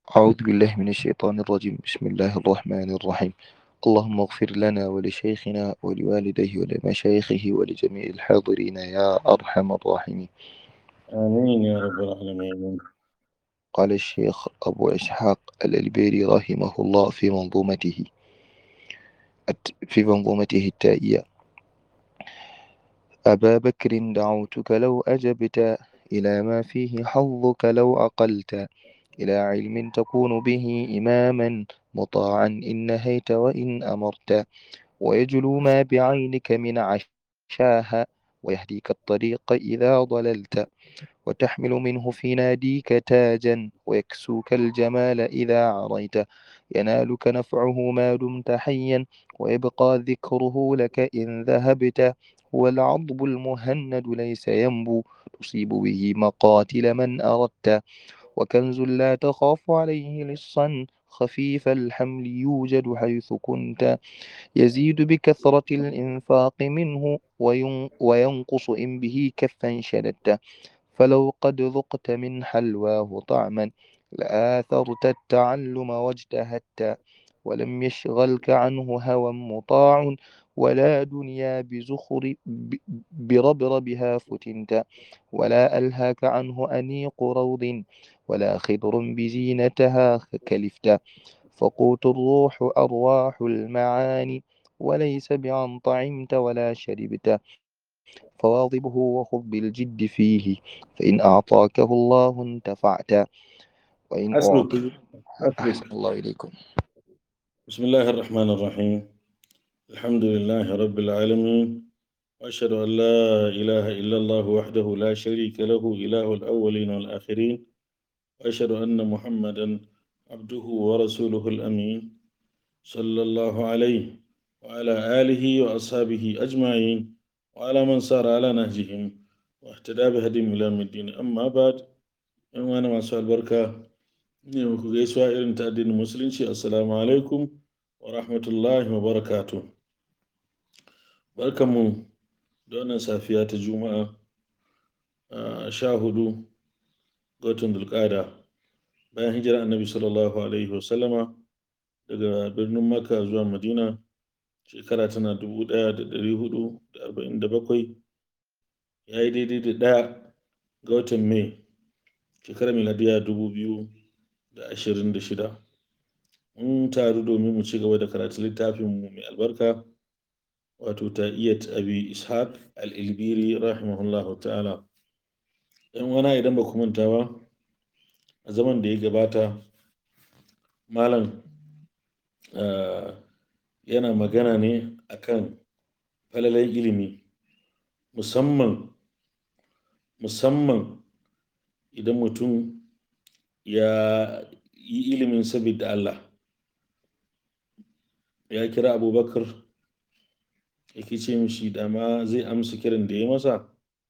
أعوذ بالله من الشيطان الرجيم. بسم الله الرحمن الرحيم. اللهم اغفر لنا ولشيخنا ولوالديه ولمشايخه ولجميع الحاضرين يا أرحم الراحمين. آمين يا رب العالمين. قال الشيخ أبو إسحاق الألبيري رحمه الله في منظومته التائية: أبا بكر دعوتك لو أجبت إلى ما فيه حظك لو عقلت، إلى علم تكون به إماما مطاعا إن نهيت وإن أمرت، ويجلو ما بعينك من عشاها، ويهديك الطريق إذا ضللت، وتحمل منه في ناديك تاجا، ويكسوك الجمال إذا عريت، ينالك نفعه ما دمت حيا، ويبقى ذكره لك إن ذهبت، هو العضب المهند ليس ينبو، تصيب به مقاتل من أردت، وكنز لا تخاف عليه لصا، خفيف الحمل يوجد حيث كنت، يزيد بكثرة الإنفاق منه وينقص إن به كفا شددت، فلو قد ذقت من حلواه طعما لآثرت التعلم واجتهدت، ولم يشغلك عنه هوى مطاع ولا دنيا بربربها فتنت، ولا ألهاك عنه أنيق روض ولا خضر بزينتها كلفت، فقوت الروح أرواح المعاني وليس بعن طعمت ولا شربت، فواظبه وخذ بالجد فيه، فإن أعطاكه الله انتفعت، وإن حسبك أعطي. أحسن حسبك. الله إليكم. بسم الله الرحمن الرحيم. الحمد لله رب العالمين، وأشهد أن لا إله إلا الله وحده لا شريك له إله الأولين والآخرين، وأشهد أن محمدا عبده ورسوله الأمين صلى الله عليه وعلى آله وأصحابه أجمعين، وعلى من سار على نهجهم واهتدى بهديهم إلى يوم الدين. أما بعد، إن أنا مع سؤال بركة ne muku gaisuwa irin ta addinin musulunci. Assalamu alaikum wa rahmatullahi wa barakatuh. Barkanmu da wannan safiya ta Juma'a 14 ga watan Dulqa'ada bayan hijira Annabi sallallahu alaihi wasallama daga birnin Makka zuwa Madina. Shekara tana 1447, ya yi daidai da 1 ga watan Mai shekarar miladiya 2026. Mun taru domin mu ci gaba da karatun littafinmu mai albarka, wato ta'iyyat abi ishaq al-ilbiri rahimahullahu ta'ala. Yan wana, idan ba ku manta ba, a zaman da ya gabata malam yana magana ne akan falalan ilimi, musamman idan mutum ya yi ilimin saboda Allah. Ya kira Abubakar yake ce mishi dama zai amsa kiran da ya masa,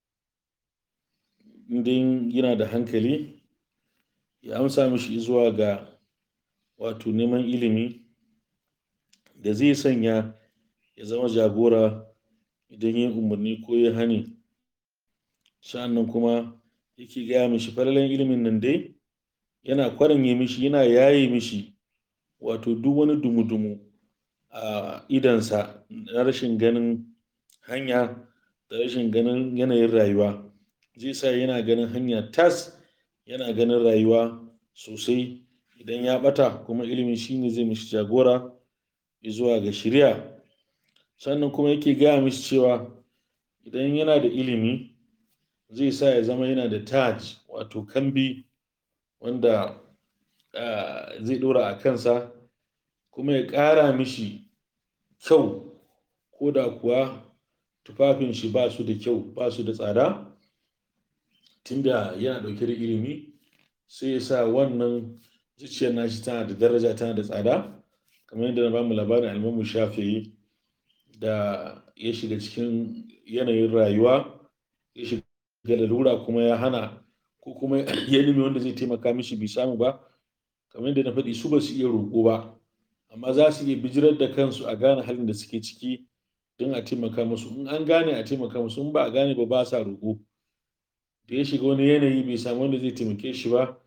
indin yana da hankali ya amsa mishi zuwa ga wato neman ilimi da zai sanya ya zama jagora idan ya umarni ko ya hani. Sa'annan kuma yake gaya mishi falalan ilimin nan dai yana kwaranye mishi, yana yaye mishi wato duk wani dumu-dumu a idansa na rashin ganin hanya da rashin ganin yanayin rayuwa. Zai sa yana ganin hanya tas, yana ganin rayuwa sosai. Idan ya bata kuma ilimin shine zai mishi jagora zuwa ga shari'a. Sannan kuma yake gaya mishi cewa idan yana da ilimi zai sa ya zama yana da taj, wato kambi wanda zai dora a kansa, kuma ya ƙara mishi kyau, ko da kuwa tufafin shi ba su da kyau, ba su da tsada. Tunda yana ɗauke da ilimi, sai ya sa wannan zuciyar nashi tana da daraja, tana da tsada. Kamar yadda na bamu labarin Al-Imam Shafi'i da ya shiga cikin yanayin rayuwa, ya shiga lalura kuma ya hana, ko kuma ya nemi wanda zai taimaka mishi bai samu ba. Kamar yadda na faɗi, su ba su iya roƙo ba, amma za su iya bijirar da kansu a gane halin da suke ciki don a taimaka musu. In an gane a taimaka musu, in ba a gane ba, ba sa roƙo. Da ya shiga wani yanayi bai samu wanda zai taimake shi ba,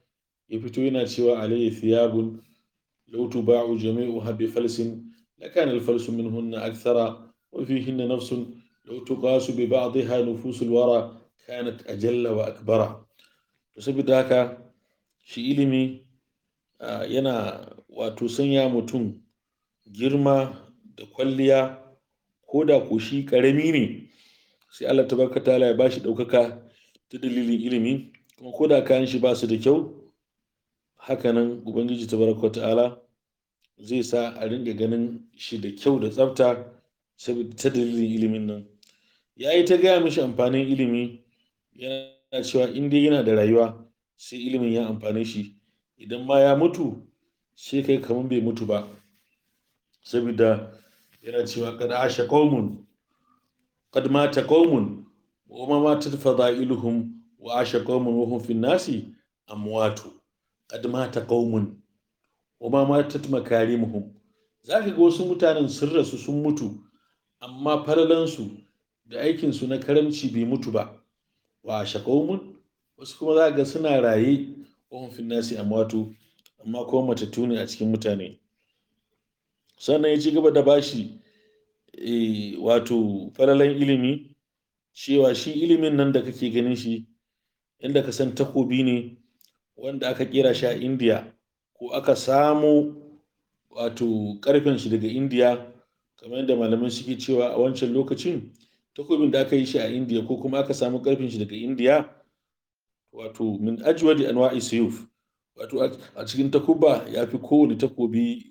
ya fito yana cewa alayhi thiyabun law tuba'u jami'uha bi falsin lakana al-falsu minhunna akthara wa fihinna nafsun law tuqasu bi ba'dihha nufusul wara kanat ajalla wa akbara. To saboda haka shi ilimi yana wato sanya mutum girma da kwalliya, ko da ko shi ƙarami ne sai Allah tabaraka ta'ala ya bashi ɗaukaka ta dalilin ilimi, kuma ko da kayan shi ba su da kyau hakanan ubangiji tabaraka ta'ala zai sa a ringa ganin shi da kyau da tsafta saboda ta dalilin ilimin nan. Ya yi ta gaya mishi amfanin ilimi, yana cewa in dai yana da rayuwa sai ilimin ya amfane shi, idan ma ya mutu sai kai kamar bai mutu ba, saboda yana cewa kad asha qaumun qad mata qaumun wa ma matat fadailuhum wa asha qaumun wa hum fi nasi amwatu. Qad mata qaumun wa ma matat makarimuhum. Zaka ga wasu mutanen sun rasu sun mutu amma falalansu da aikinsu na karamci bai mutu ba. Wa asha qaumun, wasu kuma za ga suna raye wa hum fi nasi amwatu, amma kuma matattu ne a cikin mutane. Sannan ya ci gaba da bashi wato falalan ilimi, cewa shi ilimin nan da kake ganin shi inda ka san takobi ne wanda aka kera shi a Indiya, ko aka samo wato karfen shi daga Indiya, kamar yadda malamai suke cewa a wancan lokacin takobin da aka yi shi a Indiya ko kuma aka samu karfin shi daga Indiya, wato min ajwadi anwa'i suyuf, wato a cikin takuba ya fi kowane takobi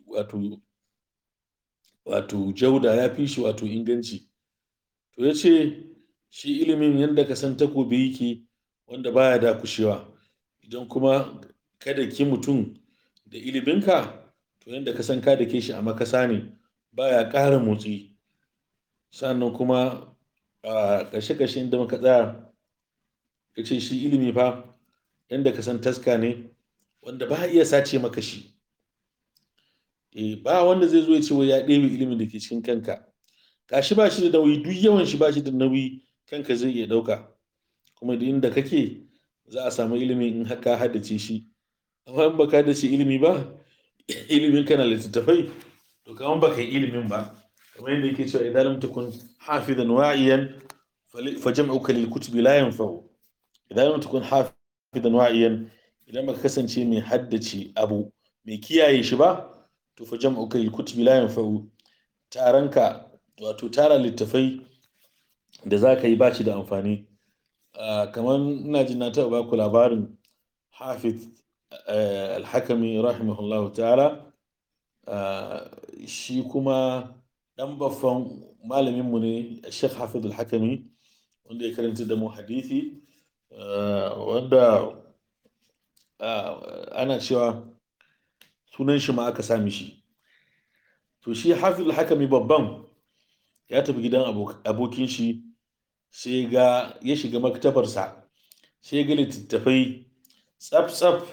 wato jauda, ya fi shi wato inganci. To ya ce shi ilimin yadda ka san takobi yake wanda baya dakushewa, idan kuma kada ki mutum da iliminka to yadda ka san ka da ke shi a makasa ne, baya ƙara motsi. Sannan kuma a ƙarshe-ƙarshe inda muka tsaya ya ce shi ilimi fa yadda ka san taska ne wanda ba iya sace maka shi. Ba wanda zai zo ya ce wai ya ɗebe ilimin da ke cikin kanka, gashi ba shi da nauyi, duk yawan shi ba shi da nauyi, kanka zai iya ɗauka, kuma da inda kake za a samu ilimi in haka haddace shi. Amma in baka haddace ilimi ba, ilimin kana littattafai, to kamar baka yi ilimin ba. Kamar yadda yake cewa idan lam takun hafizan wa'iyan fa jam'uka lil kutubi la yanfa'u. Idan lam takun hafizan wa'iyan, idan baka kasance mai haddace abu, mai kiyaye shi ba, to fa jam'uka lil kutubi la yanfa'u. Taranka wato tara littafai da zaka yi ba shi da amfani. Kamar ina jin na taɓa baku labarin Hafiz al-Hakami rahimahullahu ta'ala, shi kuma dan baffan malaminmu ne Sheikh Hafiz al-Hakami, wanda ya karanta da mu hadisi, wanda ana cewa sunan shi ma aka sami shi. To shi Hafiz al-Hakami babban ya tafi gidan abokin shi, sai ya shiga maktabarsa, sai ga littattafai tsaf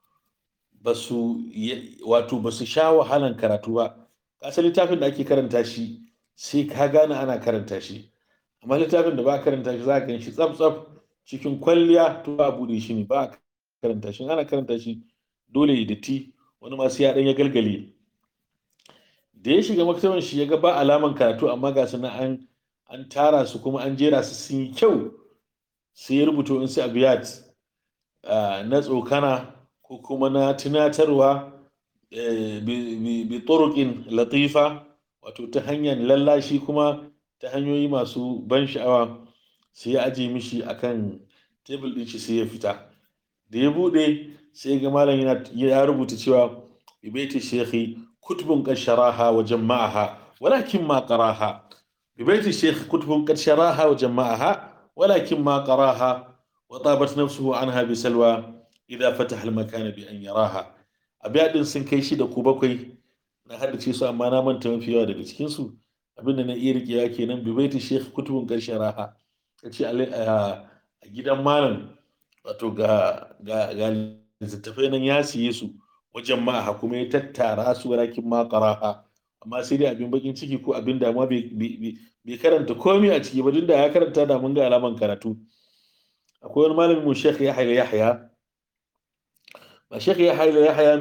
wato ba su sha wahalan karatu ba. Kasa littafin da ake karanta shi sai ka gane ana karanta shi, amma littafin da ba karanta shi za ka gan shi tsaf cikin kwalliya, to ba bude shi ne, ba karanta shi, ana karanta shi dole ya datti, wani ma sai ya dan ya galgale. Da ya shiga maktaban shi ya ga ba alaman karatu, amma ga su an tara su kuma an jera su sun yi kyau, sai ya rubuta in sai abiyat na tsokana ko kuma na tunatarwa bi turuqin latifa, wato ta hanyar lallashi kuma ta hanyoyi masu ban sha'awa, sai ya aje mishi akan tebul din shi, sai ya fita. Da ya bude sai ga malam ya rubuta cewa bi baiti shekhi kutubun qad sharaha wa jama'aha walakin ma qaraha. bi baiti shekhi kutubun qad sharaha wa jama'aha walakin ma qaraha wa tabat nafsuhu anha bi salwa idha fataha al-makana bi an yaraha. Abiyadin sun kai 6 ko 7 na haddace su, amma na manta mafi yawa daga cikin su. Abinda na iya rikewa kenan, bi baiti shekhi kutubun qad sharaha, kace a gidan malam, wato ga littattafai nan ya siye su wajen ma'a, kuma ya tattara su walakin ma qaraha, amma sai dai abin bakin ciki ko abin damuwa bai karanta komai a ciki ba, duk da ya karanta da mun ga alaman karatu. Akwai wani malamin mu Sheikh Yahya ba Sheikh Yahya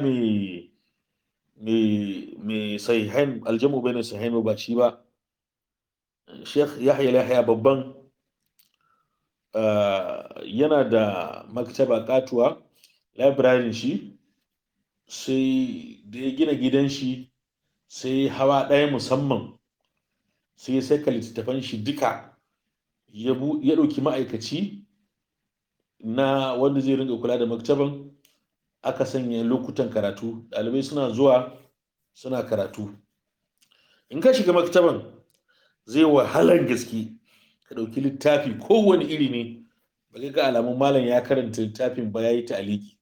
mai sahihain aljamu bain sahihain ba shi ba. Sheikh Yahya babban yana da maktaba katuwa library shi, sai da ya gina gidan shi sai hawa ɗaya musamman, sai ya saka littattafan shi duka, ya ɗauki ma'aikaci na wanda zai ringa kula da maktaban, aka sanya lokutan karatu, ɗalibai suna zuwa suna karatu. In ka shiga maktaban zai wahalar gaske ka ɗauki littafi kowane iri ne ba ga alamun malam ya karanta littafin ba ya yi ta'aliki.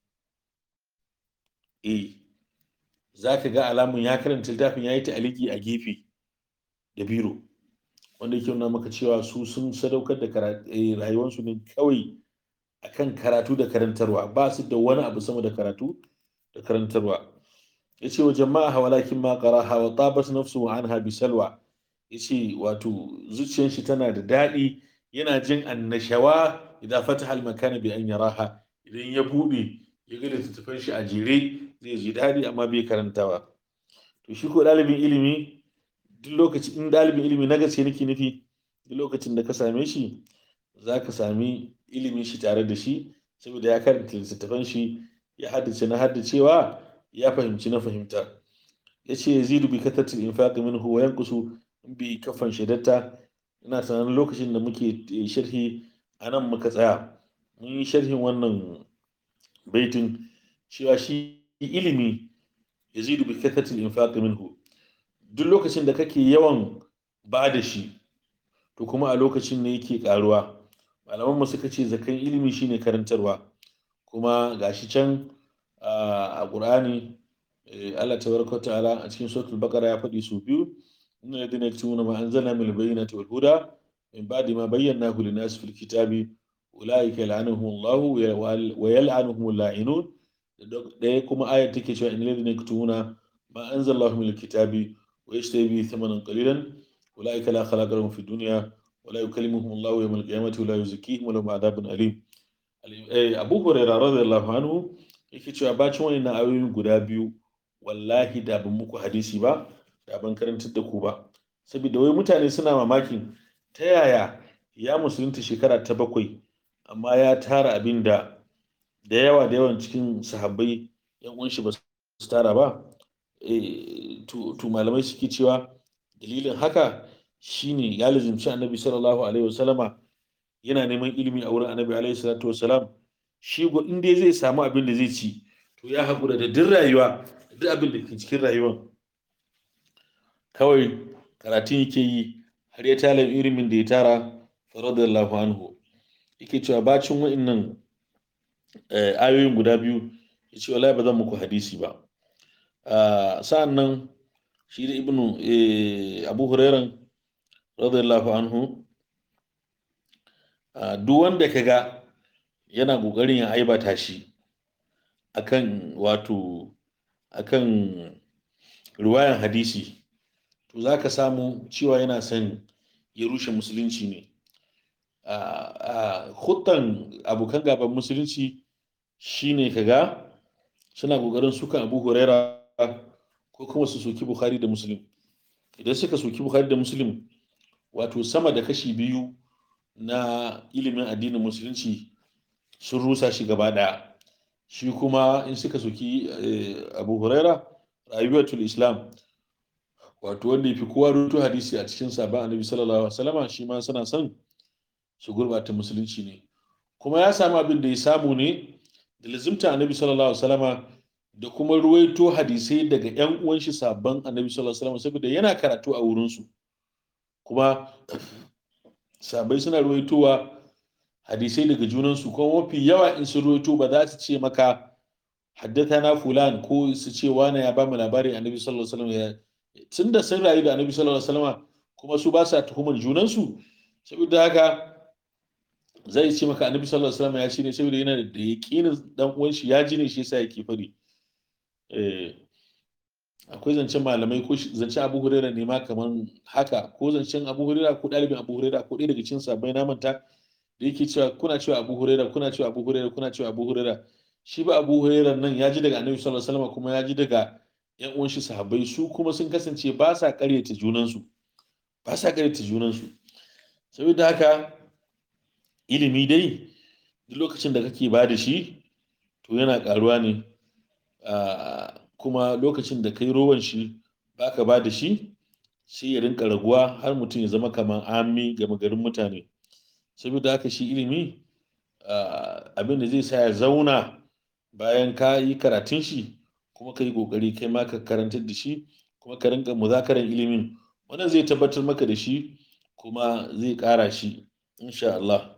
Za ka ga alamun ya karanta littafin ya yi ta'aliki a gefe da biro, wanda yake nuna maka cewa su sun sadaukar da rayuwarsu ne kawai akan karatu da karantarwa, ba su da wani abu sama da karatu da karantarwa. Ya ce wa jama'a walakin ma qaraha wa tabat nafsuhu anha bi salwa. Ya ce wato zuciyar shi tana da daɗi, yana jin annashawa idan fataha al-makana bi an yaraha, idan ya buɗe ya ga littattafan shi a jere zai ji daɗi, amma bai karantawa. To shi ko ɗalibin ilimi, duk lokacin in ɗalibin ilimi na gaske nake nufi, duk lokacin da ka same shi za ka sami ilimin shi tare da shi, saboda ya karanta littattafan shi, ya haddace na haddacewa, ya fahimci na fahimta. Ya ce yazidu bi kathatil infaq minhu wa yanqusu bi kafan shadata. Ina tunanin lokacin da muke sharhi anan muka tsaya, mun yi sharhin wannan baitin cewa shi ilimi yazidu bi kathatil infaq minhu, duk lokacin da kake yawan ba da shi to kuma a lokacin ne yake karuwa. Malaman mu suka ce zakan ilimi shine karantarwa, kuma gashi can a Qur'ani Allah tabaraka wa ta'ala a cikin suratul baqara ya faɗi su biyu, inna ladina yaktumuna ma anzalna min al-bayyinati wal huda min ba'di ma bayyanahu lin-nas fil kitabi ulaika yal'anuhumullahu wa yal'anuhumul la'inun. Ɗaya kuma ayat take cewa innal ladina yaktumuna ma anzalallahu min al-kitabi wa yashtaru bihi thamanan qalilan ulaika la khalaqa lahum fid dunya wa la yukallimuhumullahu yawmal qiyamati wa la yuzakkihim wa lahum 'adhabun alim. Abu Hurairah radiyallahu anhu yake cewa bacin wannan ayoyin guda biyu, wallahi da ban muku hadisi ba, da ban karantar da ku ba. Saboda wai mutane suna mamakin ta yaya ya musulunta shekara ta 7 amma ya tara abin da yawan cikin sahabbai yan uwan shi ba su tara ba. To malamai suke cewa dalilin haka shine ya lazimci annabi sallallahu alaihi wasallama, yana neman ilimi a wurin annabi alaihi salatu wasalam. Shi in dai zai samu abin da zai ci to ya haƙura da duk rayuwa, duk abin da ke cikin rayuwan, kawai karatun yake yi har ya tala ilimin da ya tara radiyallahu anhu. Yake cewa bacin wa'annan ayoyin guda biyu, ya ce wallahi ba zan muku hadisi ba. Sa'an nan shi da Abu Hurairan radiyallahu anhu, duk wanda ka ga yana ƙoƙarin ya aibata shi akan riwayan hadisi, to za ka samu cewa yana son ya rushe musulunci ne. Huttan abokan gaban musulunci shine kaga suna ƙoƙarin sukan Abu Huraira ko kuma su soki Bukhari da Muslim. Idan suka soki Bukhari da Muslim, wato sama da kashi 2 na ilimin addinin musulunci sun rusa shi gaba ɗaya. Shi kuma in suka soki Abu Huraira, rayuwatul Islam, wato wanda ya fi kowa rubutu hadisi a cikin sabon annabi sallallahu alaihi wasallama, shi ma suna son su gurbata musulunci ne. Kuma ya samu abin da ya samu ne da lazimta annabi sallallahu alaihi wasallama da kuma ruwaito hadisai daga yan uwan shi sabon annabi sallallahu alaihi wasallama, saboda yana karatu a wurin su. Kuma sabai suna ruwaitowa hadisai daga junansu, kuma mafi yawa in su ruwaito ba za su ce maka haddathana fulan ko su ce wani ya ba mu labarin annabi sallallahu alaihi wasallam. Tunda sun rayu da annabi sallallahu alaihi wasallam kuma su ba sa tuhumar junansu, saboda haka zai ce maka annabi sallallahu alaihi wasallam ya ce ne saboda yana da yaqinin dan uwan shi ya ji ne, shi yasa yake fari. Akwai zancen malamai ko zancen Abu Hurairah ne ma kaman haka, ko zancen Abu Hurairah ko dalibin Abu Hurairah ko ɗaya daga cikin sahabbai na manta, da yake cewa kuna cewa Abu Hurairah, kuna cewa Abu Hurairah, kuna cewa Abu Hurairah. shi ba Abu Hurairah nan ya ji daga Annabi sallallahu alaihi wasallam kuma ya ji daga ƴan uwan shi sahabbai, su kuma sun kasance ba sa ƙaryata junansu, ba sa ƙaryata junansu. Saboda haka ilimi dai duk lokacin da kake ba da shi to yana ƙaruwa ne, kuma lokacin da kai rowan shi baka ba da shi sai ya rinka raguwa har mutum ya zama kamar ami gama garin mutane. Saboda haka shi ilimi abin da zai sa ya zauna bayan ka yi karatun shi kuma ka yi ƙoƙari kai ma ka karantar da shi kuma ka rinka muzakaran ilimin, wannan zai tabbatar maka da shi kuma zai ƙara shi insha Allah.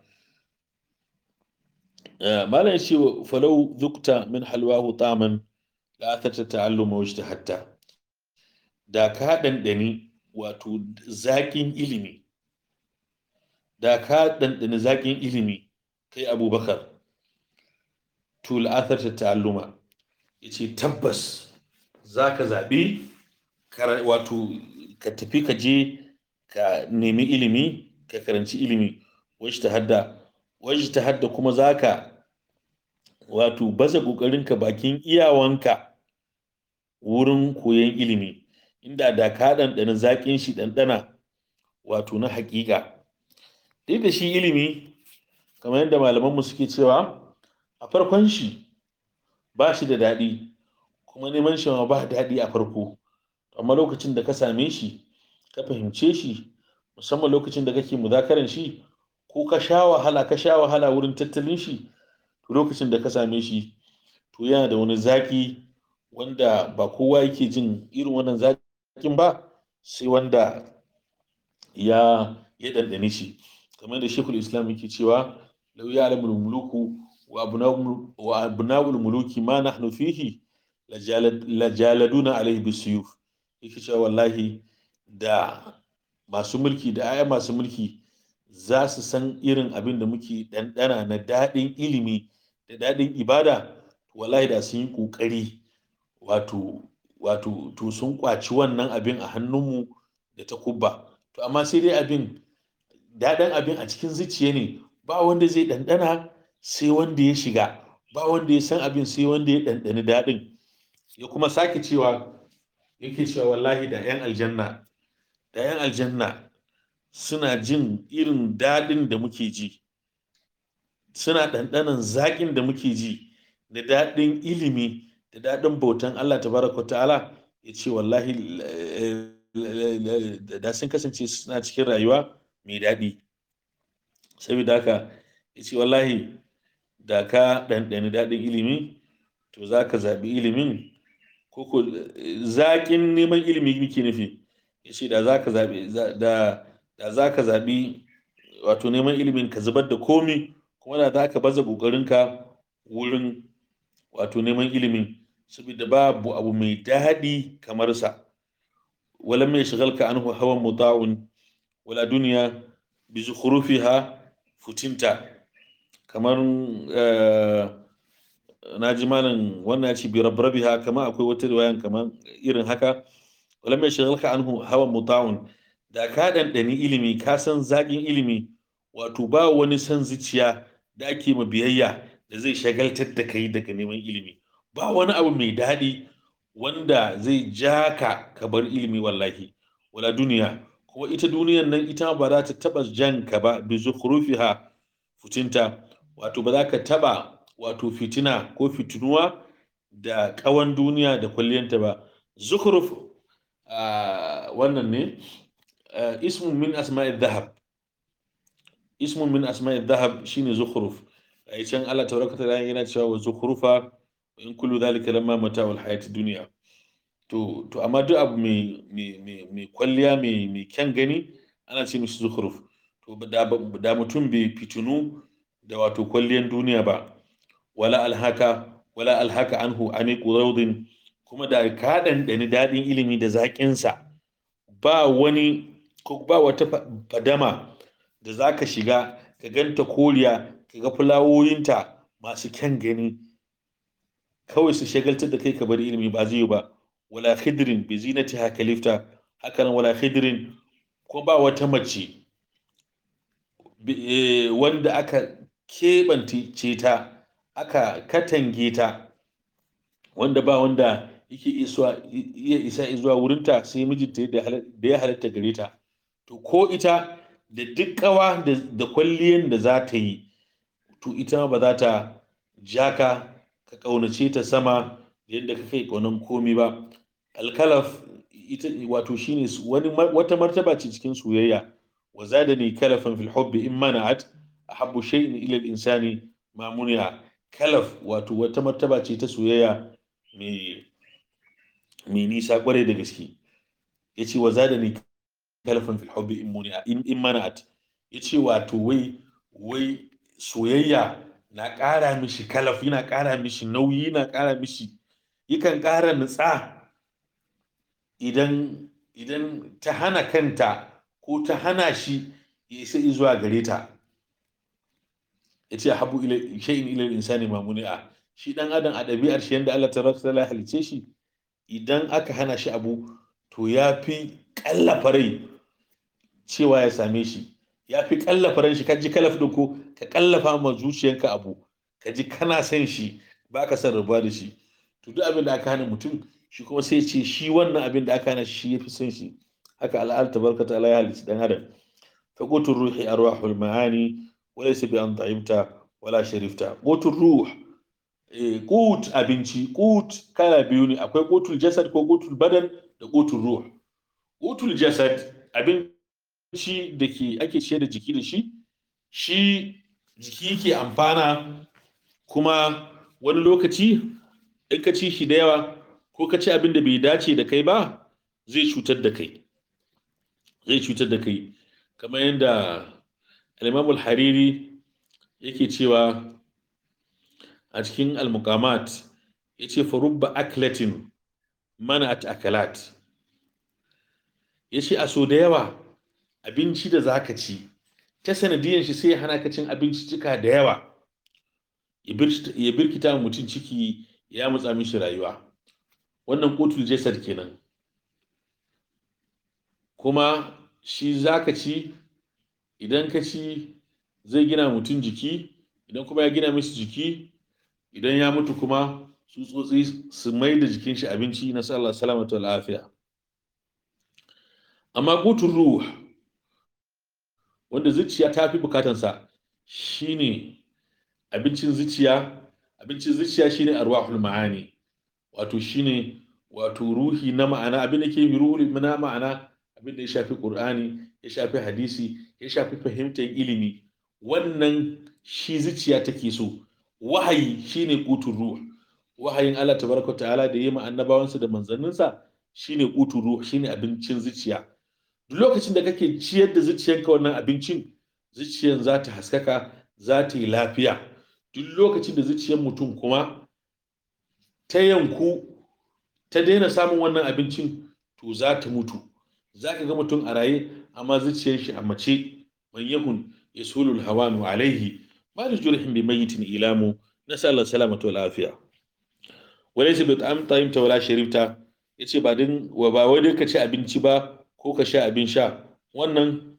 malam ce falau zukta min halwahu taman la ta ta'alluma wajtahatta, da ka ɗanɗani wato zaƙin ilimi, da ka ɗanɗani zaƙin ilimi kai Abubakar, to la'athar ta ta'alluma, yace tabbas zaka zaɓi wato ka tafi ka je ka nemi ilimi, ka karanci ilimi, wajtahadda kuma zaka wato baza ƙoƙarinka bakin iyawanka wurin koyon ilimi, inda da ka ɗanɗana zaƙin shi ɗanɗana wato na haƙiƙa. Duk da shi ilimi kamar yadda malamanmu suke cewa a farkon shi ba shi da daɗi, kuma neman shi ma ba daɗi a farko, amma lokacin da ka same shi ka fahimce shi, musamman lokacin da kake muzakaran shi ko ka sha wahala wurin tattalin shi, to lokacin da ka same shi to yana da wani zaƙi wanda ba kowa yake jin irin wannan zaƙin ba sai wanda ya ɗanɗane shi. Kamar da Sheikhul Islam yake cewa law ya'lamul muluku wa abna'ul muluki ma nahnu fihi lajaladuna alaihi bisuyuf, yake cewa wallahi da masu mulki da 'ya'yan masu mulki za su san irin abin da muke ɗanɗana na daɗin ilimi da daɗin ibada, wallahi da sun yi ƙoƙari wato to sun ƙwaci wannan abin a hannunmu da ta kubba. To amma sai dai daɗin abin a cikin zuciya ne, ba wanda zai ɗanɗana sai wanda ya shiga, ba wanda ya san abin sai wanda ya ɗanɗani daɗin. Ya kuma sake cewa, yake cewa wallahi da 'yan aljanna suna jin irin daɗin da muke ji, suna ɗanɗanan zaƙin da muke ji da daɗin ilimi da daɗin bautan Allah tabaraka ta'ala, ya ce wallahi da sun kasance suna cikin rayuwa mai daɗi. Saboda haka ya ce wallahi da ka ɗanɗani daɗin ilimi to za ka zaɓi ilimin, ko zaƙin neman ilimi muke nufi, ya ce da za ka zaɓi wato neman ilimin ka zubar da komi, kuma da za ka baza ƙoƙarinka wurin wato neman ilimin, saboda babu abu mai daɗi kamar sa. wala mai shagalka anhu hawan muta'un wala duniya bi zukhrufiha futinta. Kamar na ji malam wannan ya ce bi rabrabiha, kamar akwai wata riwayan kamar irin haka, wala mai shagalka anhu hawan muta'un, da ka ɗanɗani ilimi ka san zaƙin ilimi, wato ba wani san zuciya da ake ma biyayya da zai shagaltar da kai daga neman ilimi, ba wani abu mai daɗi wanda zai ja ka bar ilimi wallahi. Wala duniya, kuma ita duniyan nan ita ba za ta taɓa jan ka ba bi zukhrufiha fitinta, wato ba za ka taɓa wato fitina ko fitinuwa da ƙawan duniya da kwalliyanta ba. Zukhruf wannan ne ismun min asma'id dhahab, ismun min asma'id dhahab shine zukhruf. Ai can Allah tabaraka ta'ala yana cewa wa zukhrufa in kullu dhalika lamma mata'ul hayati dunya. To amma duk abu mai kwalliya mai kyan gani ana ce mishi zukhruf. To da mutum bai fitinu da wato kwalliyan duniya ba, wala alhaka anhu aniqu rawdin, kuma da ka ɗanɗani daɗin ilimi da zaƙinsa, ba wata fadama da za ka shiga ka ganta koriya, ka ga fulawoyinta masu kyan gani kawai su shagaltar da kai ka bari ilimi, ba zai yi ba. Wala khidrin bi zinatiha kalifta, haka nan wala khidrin, ko ba wata mace wanda aka keɓance ta aka katange ta, wanda ba wanda yake iya isa zuwa wurinta sai mijinta da ya halatta gare ta, to ko ita da duk kawa da kwalliyan da za ta yi, to ita ma ba za ta jaka ka kaunace ta sama da yadda ka kai kaunan komi ba. Alkalaf ita wato shine wata martaba ce cikin soyayya. wa zadani kalafan fil hubbi in mana'at ahabbu shay'in ila al-insani ma muni'a. Kalaf wato wata martaba ce ta soyayya mai nisa kwarai da gaske. yace wa zadani kalafan fil hubbi in mana'at, yace wato wai soyayya na ƙara mishi kalaf, yana ƙara mishi nauyi, yana ƙara mishi, yakan ƙara nutsa idan ta hana kanta ko ta hana shi ya isa zuwa gare ta. yace habu ila shay'in ila al-insani ma muni'a. Shi dan adam a ɗabi'ar shi yanda Allah tabaraka ta'ala halice shi, idan aka hana shi abu to yafi kallafa rai cewa ya same shi, yafi kallafa ran shi. Ka ji kalaf din ko ka kallafa ma zuciyanka abu, ka ji kana son shi ba ka son rabuwa da shi, to duk abin da aka hana mutum shi kuma sai ce shi wannan abin da aka hana shi yafi son shi. haka Allah tabaraka ta'ala ya halice dan adam. fa qutur ruhi arwahul ma'ani wa laysa bi an ta'imta wala sharifta. qutur ruh, qut abinci, qut kala biyu ne, akwai qutul jasad ko qutul badan da qutul ruh. qutul jasad abinci da ake ciyar da jiki da shi jiki ke amfana, kuma wani lokaci in ka ci shi da yawa ko ka ci abin da bai dace da kai ba zai cutar da kai. Kamar yadda al-Imam al-Hariri yake cewa a cikin al-Muqamat, yace fa rubba aklatin mana'at akalat. yace a so da yawa abinci da zaka ci ta sanadiyan shi sai ya hana ka cin abinci cika da yawa, ya birkita mutum ciki, ya mutsa mishi rayuwa. wannan qutul jasad kenan. kuma shi zaka ci, idan ka ci zai gina mutum jiki, idan kuma ya gina mishi jiki, idan ya mutu kuma tsutsotsi su mai da jikin shi abinci, na sallallahu salamatu wal afiya. amma qutul ruh, wanda zuciya ta fi bukatansa, shine abincin zuciya shine arwahul ma'ani, wato shine ruhi na ma'ana, abin da ke ruhi na ma'ana, abin da ya shafi Qur'ani, ya shafi hadisi, ya shafi fahimtar ilimi, wannan shi zuciya take so. Wahayi shine qutul ruh, wahayin Allah tabaraka ta'ala da yayi ma annabawansa da manzanninsa shine qutul ruh, shine abincin zuciya. duk lokacin da kake ciyar da zuciyanka wannan abincin, zuciyan za ta haskaka, za ta yi lafiya. duk lokacin da zuciyar mutum kuma ta yanku, ta daina samun wannan abincin, to za ta mutu. za ka ga mutum a raye amma zuciyar shi a mace. man yakun yasulul hawanu alaihi ma li jurhin bi mayyitin ilamu, nasallallahu salamatu wal afiya. walaysa bi ta'imta wala sharifta, yace ba wai ka ci abinci ba ko ka sha abin sha, wannan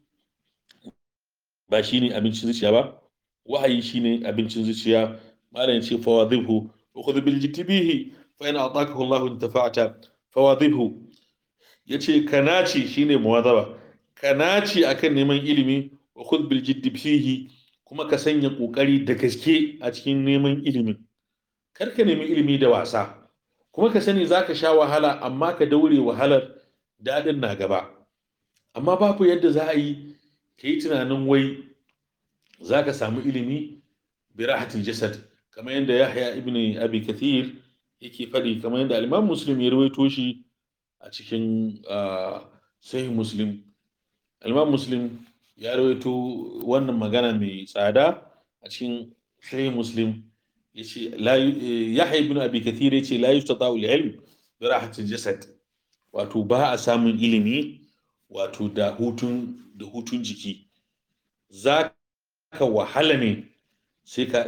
ba shine abincin zuciya ba. wahayi shine abincin zuciya. malam yace fawadhihu wa khudh bil jitbihi fa in atakahu Allah intafa'ta. fawadhihu yace kanaci shine muwazaba, kanaci akan neman ilimi, wa khudh bil jitbihi, kuma ka sanya kokari da gaske a cikin neman ilimin. kar ka nemi ilimi da wasa, kuma ka sani zaka sha wahala, amma ka daure wahalar, dadin na gaba. amma babu yadda za a yi ka yi tunanin wai za ka samu ilimi bi rahatil jasad, kamar yadda Yahya ibn Abi Kathir yake faɗi, kamar yadda al-Imam Muslim ya rawaito shi a cikin Sahih Muslim. al-Imam Muslim ya rawaito wannan magana mai tsada a cikin Sahih Muslim. yace Yahya ibn Abi Kathir yace la yustata'u al-ilm bi rahatil jasad, wato ba a samun ilimi wato da hutun jiki. za ka wahala ne sai ka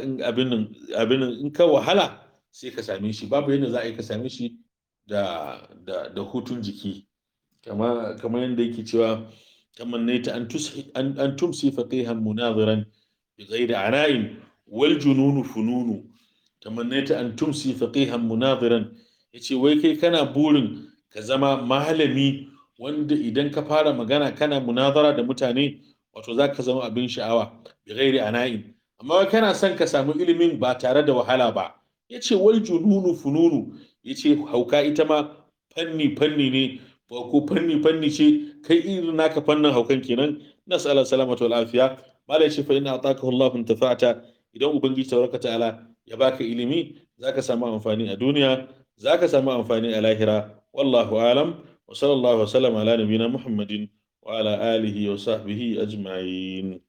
in ka wahala sai ka same shi. babu yadda za a yi ka same shi da hutun jiki. kamar yadda yake cewa tamannaita an tumsi faqihan munaziran bi ghairi ana'in wal jununu fununu. tamannaita an tumsi faqihan munadiran, yace wai kai kana burin ka zama malami wanda idan ka fara magana kana munazara da mutane, wato zaka zama abin sha'awa bi ghairi ana'in, amma kana son ka samu ilimin ba tare da wahala ba. Yace wal jununu fununu, yace hauka ita ma fanni fanni ne, ko fanni fanni ce, kai irin naka fannin haukan kenan. Nas'ala salamatu wal afiya. Malai ce fa inna atakahu Allah intafa'ata, idan ubangiji tabaraka ta'ala ya baka ilimi zaka samu amfani a duniya, zaka samu amfani a lahira. Wallahu alam, wa sallallahu wa sallam ala nabiyina Muhammadin wa ala alihi wa sahbihi ajma'in.